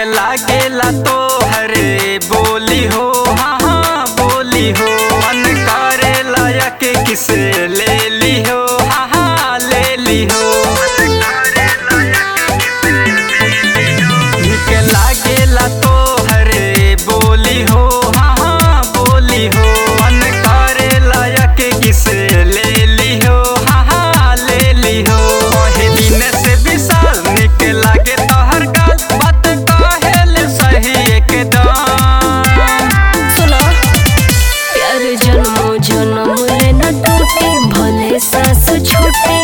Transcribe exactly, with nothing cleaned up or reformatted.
लागेला तो हरे बोली हो, हाँ हाँ बोली हो। मन करे लायक किसे ले ली हो, हाँ हाँ ले ली हो। निके लागेला तो हरे बोली हो, हाँ हाँ बोली हो। मन करे लायक किसे ले ली हो, हाँ हाँ ले ली हो। पहली ने से विशाल निके लागे तोहर गाल, बात कहेल सही एकदम। सुनो प्यार जन्मों जन्म ले न टूटे, भले सास छूटे